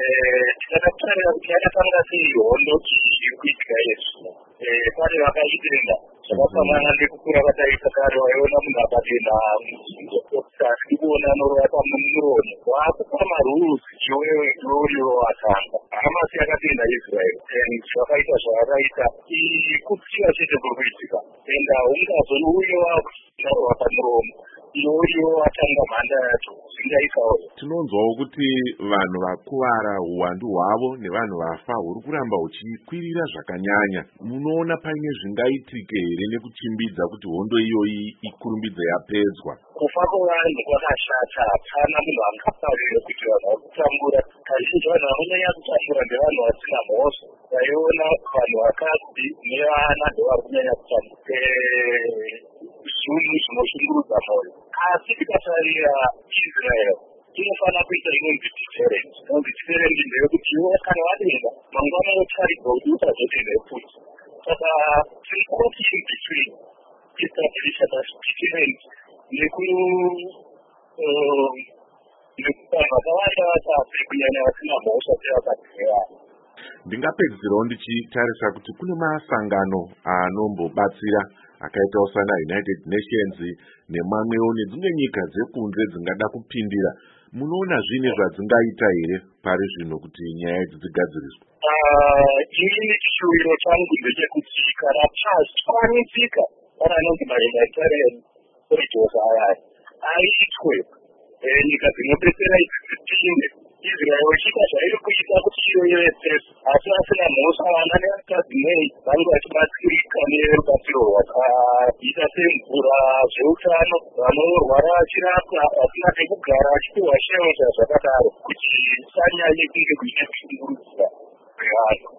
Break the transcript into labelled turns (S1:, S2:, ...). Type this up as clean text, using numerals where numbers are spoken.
S1: Takatarira kuti yakatanga sei hondo kuitika Yesu. Pane vakaitenga zvakafanana nekukura kwataita kare, waiona munhu akapinda muchinjo asi kuona norova pamuromo waakupa marules iwewe watanga. Hamasi yakapinda Israel and zvakaita zvavakaita kutsiva chete kuri kuitika and ungazoni uyo wakutarwa pamuromo iwoyo watanga mhanda yacho zvingaitawo.
S2: Tinonzwawo kuti vanhu vakuvara uwandu hwavo nevanhu vafa huri kuramba huchikwirira zvakanyanya. Munoona paine zvingaitike here nekuchimbidza kuti hondo iyoyi ikurumbidze yapedzwa?
S1: Kufa kwevanhu kwakashata. Hapana munhu angafarire kuti vanhu vakutambura. Kazhinji vanhu vanonyanya kutambura nevanhu vasina mhosva. Vaiona vanhu vakadzi nevana ndovari kunyanya kutambura. Zvinhu zvinoshungurudza mwoyo. Asi tikatarira Israel inofanira kuita inonzi deterrent. Inonzi deterrent ndeyekuti iwe kana wadenga mangwana yotaridza kuti usazotenga futi. Saka tiri caught in between establisha deterrent nekuvanhu vakawanda vasafri kunyanya vasina mhosva sevakadzi.
S2: Ndingapedzisirawo ndichitarisa kuti kune masangano anombobatsira akaitawo sana United Nations nemamwewo nedzimwe nyika dzekunze dzingada kupindira. Munoona zvine zvadzingaita here pari zvino kuti nyaya idzi dzigadziriswe?
S1: Inini chiwiro changu ndechekuti kana pazvikwanisika pana anonzi mahumanitarian corridors ayaya aitwe nyika dzinobetsera idzi dzipinde. Israel ichiita zvairi kuita kuti iyoyo yesese asi vasina mhosva vana nevakadzi nei vange vachibatsirika nerubatsiro rwakaita semvura, zveutano, vanorwara vachirapwa, vasina pekugara vachipiwa shelter zvakadaro kuti sanyanye kunge kuine kushungurudzwa kwevanhu.